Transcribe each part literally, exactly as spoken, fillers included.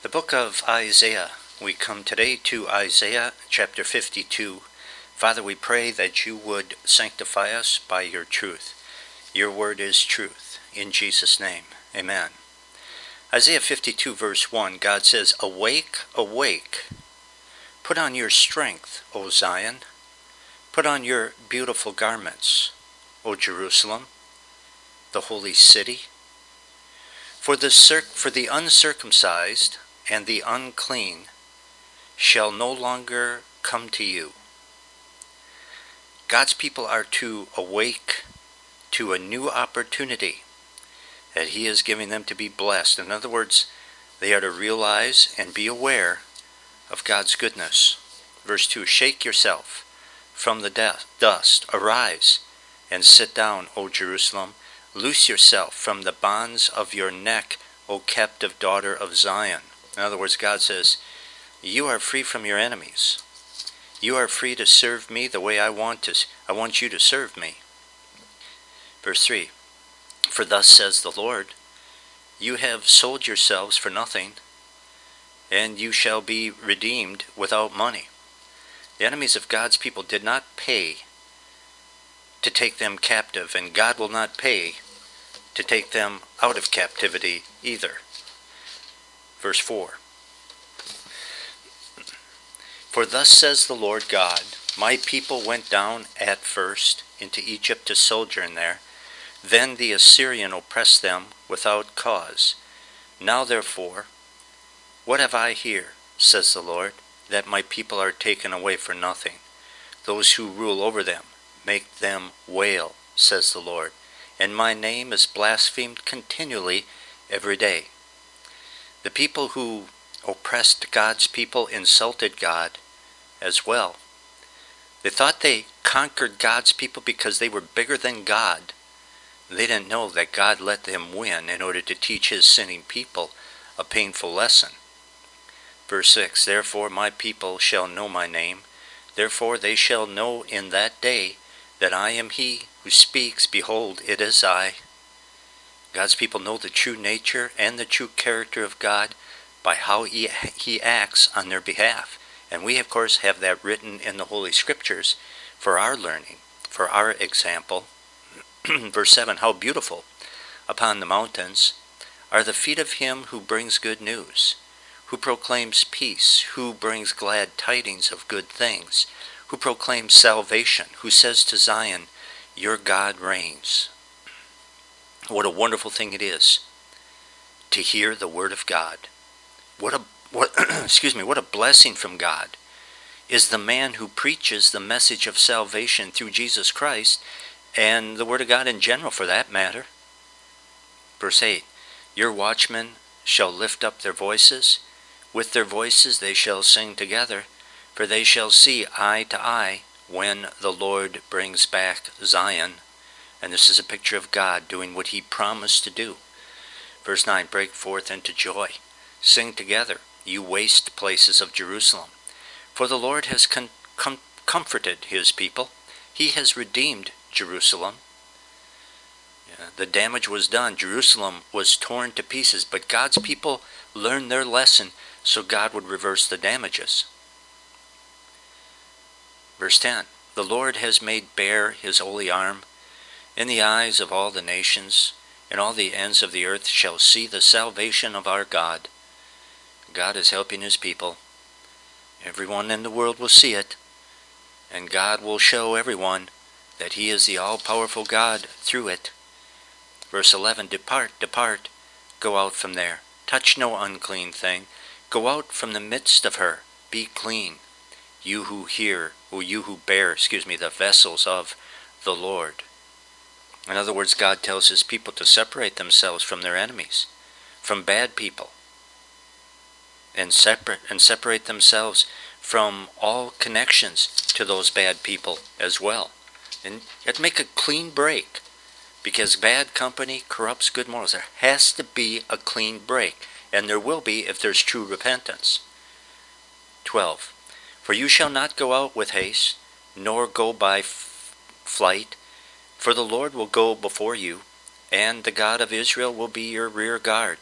The book of Isaiah. We come today to Isaiah chapter fifty-two. Father, we pray that you would sanctify us by your truth. Your word is truth. In Jesus' name, amen. Isaiah fifty-two verse one, God says, "Awake, awake, put on your strength, O Zion. Put on your beautiful garments, O Jerusalem, the holy city. For the circ- for the uncircumcised and the unclean shall no longer come to you." God's people are to awake to a new opportunity that he is giving them to be blessed. In other words, they are to realize and be aware of God's goodness. Verse two, "Shake yourself from the dust, arise and sit down, O Jerusalem. Loose yourself from the bonds of your neck, O captive daughter of Zion." In other words, God says, you are free from your enemies. You are free to serve me the way I want to. I want you to serve me. Verse three, "For thus says the Lord, you have sold yourselves for nothing, and you shall be redeemed without money." The enemies of God's people did not pay to take them captive, and God will not pay to take them out of captivity either. Verse four, "For thus says the Lord God, my people went down at first into Egypt to sojourn there. Then the Assyrian oppressed them without cause. Now therefore, what have I here, says the Lord, that my people are taken away for nothing? Those who rule over them make them wail, says the Lord, and my name is blasphemed continually every day." The people who oppressed God's people insulted God as well. They thought they conquered God's people because they were bigger than God. They didn't know that God let them win in order to teach his sinning people a painful lesson. Verse six, "Therefore my people shall know my name. Therefore they shall know in that day that I am he who speaks. Behold, it is I." God's people know the true nature and the true character of God by how he, he acts on their behalf. And we, of course, have that written in the Holy Scriptures for our learning, for our example. Verse seven, "How beautiful upon the mountains are the feet of him who brings good news, who proclaims peace, who brings glad tidings of good things, who proclaims salvation, who says to Zion, your God reigns." What a wonderful thing it is to hear the word of God. What a what excuse me, what a blessing from God is the man who preaches the message of salvation through Jesus Christ and the word of God in general for that matter. Verse eight, "Your watchmen shall lift up their voices. With their voices they shall sing together, for they shall see eye to eye when the Lord brings back Zion." And this is a picture of God doing what he promised to do. Verse nine, "Break forth into joy. Sing together, you waste places of Jerusalem. For the Lord has con- com- comforted his people. He has redeemed Jerusalem." Yeah, the damage was done. Jerusalem was torn to pieces, but God's people learned their lesson so God would reverse the damages. Verse ten, "The Lord has made bare his holy arm. In the eyes of all the nations, and all the ends of the earth shall see the salvation of our God." God is helping his people. Everyone in the world will see it, and God will show everyone that he is the all-powerful God through it. Verse eleven, "Depart, depart, go out from there. Touch no unclean thing. Go out from the midst of her. Be clean, you who hear, or you who bear, excuse me, the vessels of the Lord." In other words, God tells his people to separate themselves from their enemies, from bad people, and separate and separate themselves from all connections to those bad people as well. And you have to make a clean break, because bad company corrupts good morals. There has to be a clean break, and there will be if there's true repentance. twelve, "For you shall not go out with haste, nor go by f- flight, for the Lord will go before you, and the God of Israel will be your rear guard.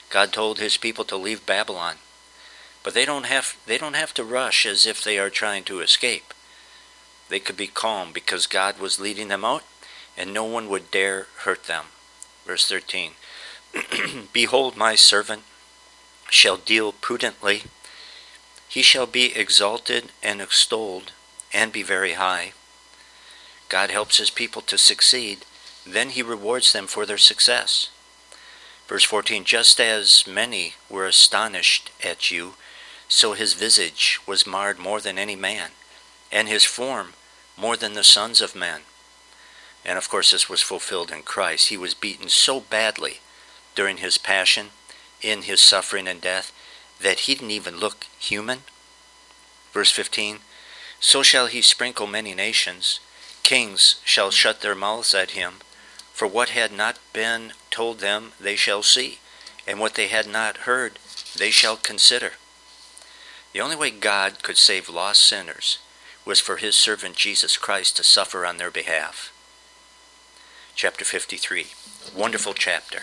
God told his people to leave Babylon. But they don't have they don't have to rush as if they are trying to escape. They could be calm because God was leading them out, and no one would dare hurt them. Verse thirteen, Behold, my servant shall deal prudently. He shall be exalted and extolled, and be very high. God helps his people to succeed, then he rewards them for their success. Verse fourteen, Just as many were astonished at you, so his visage was marred more than any man, and his form more than the sons of men. And of course this was fulfilled in Christ. He was beaten so badly during his passion, in his suffering and death, that he didn't even look human. Verse fifteen, So shall he sprinkle many nations. Kings shall shut their mouths at him. For what had not been told them they shall see, and what they had not heard they shall consider. The only way God could save lost sinners was for his servant Jesus Christ to suffer on their behalf. Chapter fifty-three, wonderful chapter.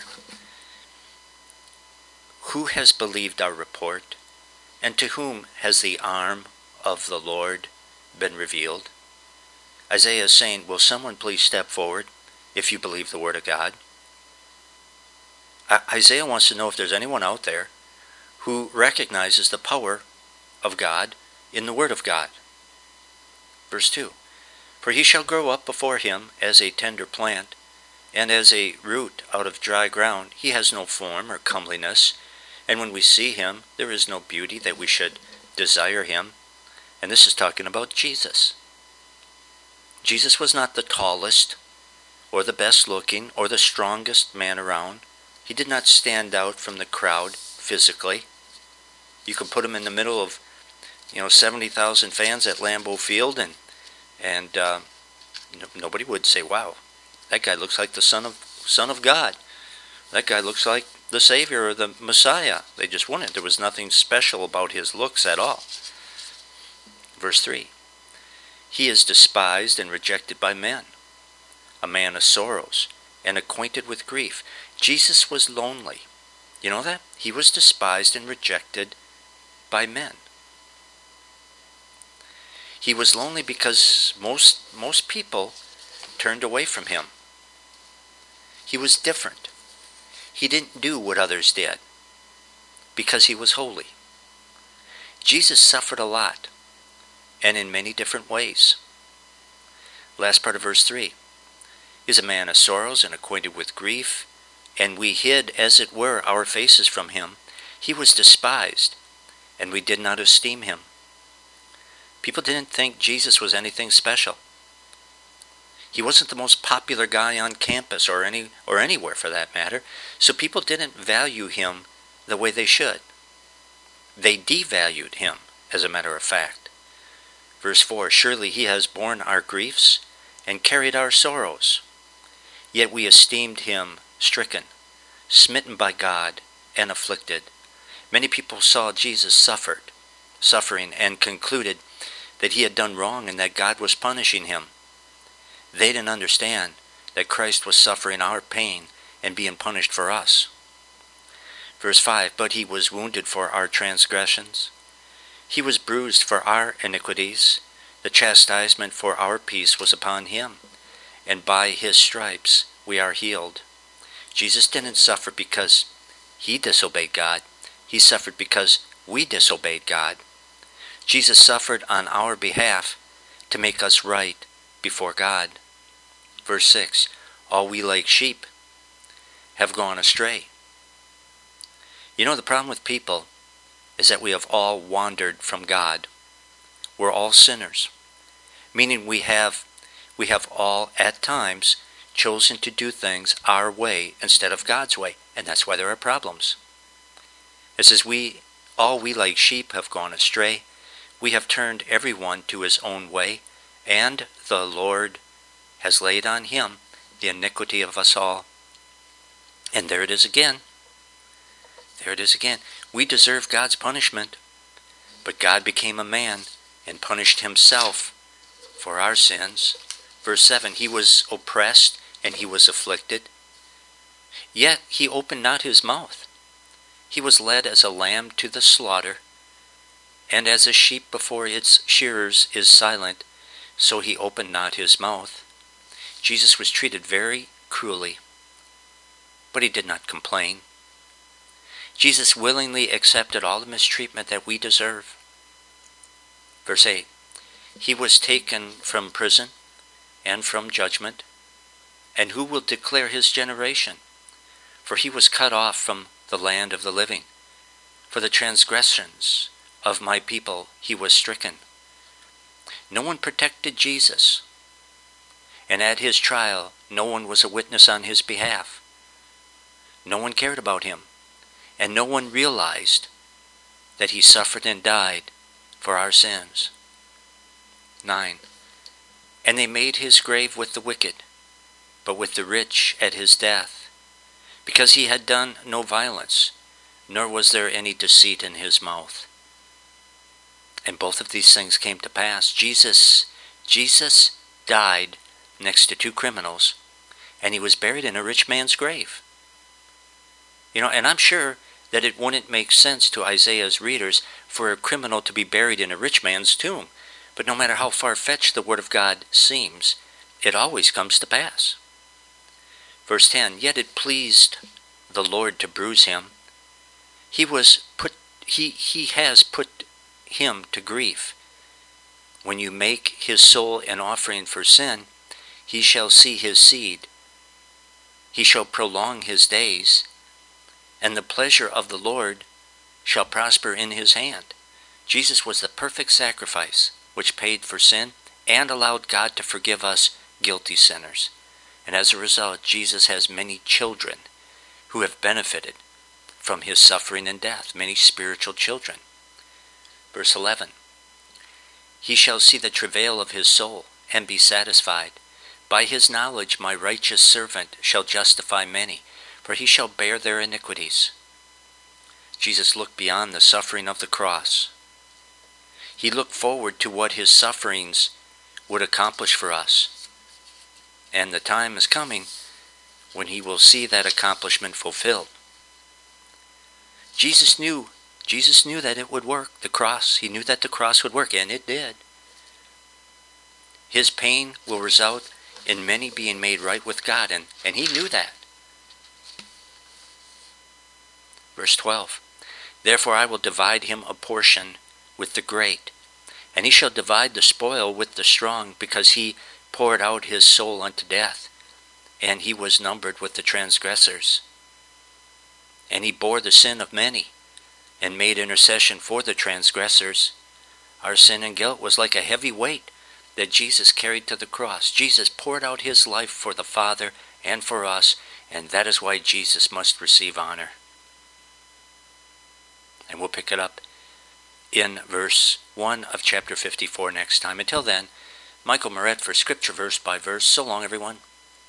Who has believed our report, and to whom has the arm of the Lord been revealed? Isaiah is saying, will someone please step forward if you believe the word of God? Isaiah wants to know if there's anyone out there who recognizes the power of God in the word of God. Verse two, For he shall grow up before him as a tender plant, and as a root out of dry ground. He has no form or comeliness, and when we see him, there is no beauty that we should desire him. And this is talking about Jesus. Jesus was not the tallest, or the best looking, or the strongest man around. He did not stand out from the crowd physically. You could put him in the middle of, you know, seventy thousand fans at Lambeau Field, and and uh, no, nobody would say, "Wow, that guy looks like the Son of Son of God. That guy looks like the Savior or the Messiah." They just wouldn't. There was nothing special about his looks at all. Verse three, He is despised and rejected by men, a man of sorrows and acquainted with grief. Jesus was lonely. You know that? He was despised and rejected by men. He was lonely because most most people turned away from him. He was different. He didn't do what others did because he was holy. Jesus suffered a lot, and in many different ways. Last part of verse three, is a man of sorrows and acquainted with grief, and we hid, as it were, our faces from him. He was despised, and we did not esteem him. People didn't think Jesus was anything special. He wasn't the most popular guy on campus or any or anywhere for that matter, so people didn't value him the way they should. They devalued him, as a matter of fact. Verse four, Surely he has borne our griefs and carried our sorrows. Yet we esteemed him stricken, smitten by God, and afflicted. Many people saw Jesus suffered, suffering and concluded that he had done wrong and that God was punishing him. They didn't understand that Christ was suffering our pain and being punished for us. Verse five, But he was wounded for our transgressions. He was bruised for our iniquities. The chastisement for our peace was upon him, and by his stripes we are healed. Jesus didn't suffer because he disobeyed God. He suffered because we disobeyed God. Jesus suffered on our behalf to make us right before God. Verse six, All we like sheep have gone astray. You know, the problem with people is that we have all wandered from God. We're all sinners, meaning we have we have all at times chosen to do things our way instead of God's way, and that's why there are problems. It says, we all we like sheep have gone astray. We have turned everyone to his own way, and the Lord has laid on him the iniquity of us all. And there it is again. There it is again. We deserve God's punishment, but God became a man and punished himself for our sins. Verse seven, He was oppressed and he was afflicted, yet he opened not his mouth. He was led as a lamb to the slaughter, and as a sheep before its shearers is silent, so he opened not his mouth. Jesus was treated very cruelly, but he did not complain. Jesus willingly accepted all the mistreatment that we deserve. Verse eight, he was taken from prison and from judgment, and who will declare his generation? For he was cut off from the land of the living. For the transgressions of my people he was stricken. No one protected Jesus, and at his trial no one was a witness on his behalf. No one cared about him, and no one realized that he suffered and died for our sins. nine. And they made his grave with the wicked, but with the rich at his death, because he had done no violence, nor was there any deceit in his mouth. And both of these things came to pass. Jesus, Jesus died next to two criminals, and he was buried in a rich man's grave. You know, and I'm sure that it wouldn't make sense to Isaiah's readers for a criminal to be buried in a rich man's tomb. But no matter how far-fetched the word of God seems, it always comes to pass. Verse ten, yet it pleased the Lord to bruise him. He was put, he, he has put him to grief. When you make his soul an offering for sin, he shall see his seed. He shall prolong his days, and the pleasure of the Lord shall prosper in his hand. Jesus was the perfect sacrifice which paid for sin and allowed God to forgive us guilty sinners. And as a result, Jesus has many children who have benefited from his suffering and death, many spiritual children. Verse eleven, he shall see the travail of his soul and be satisfied. By his knowledge my righteous servant shall justify many, for he shall bear their iniquities. Jesus looked beyond the suffering of the cross. He looked forward to what his sufferings would accomplish for us. And the time is coming when he will see that accomplishment fulfilled. Jesus knew, Jesus knew that it would work, the cross. He knew that the cross would work, and it did. His pain will result in many being made right with God, and, and he knew that. Verse twelve, therefore I will divide him a portion with the great, and he shall divide the spoil with the strong, because he poured out his soul unto death, and he was numbered with the transgressors. And he bore the sin of many, and made intercession for the transgressors. Our sin and guilt was like a heavy weight that Jesus carried to the cross. Jesus poured out his life for the Father and for us, and that is why Jesus must receive honor. And we'll pick it up in verse one of chapter fifty-four next time. Until then, Michael Moret for Scripture Verse by Verse. So long, everyone.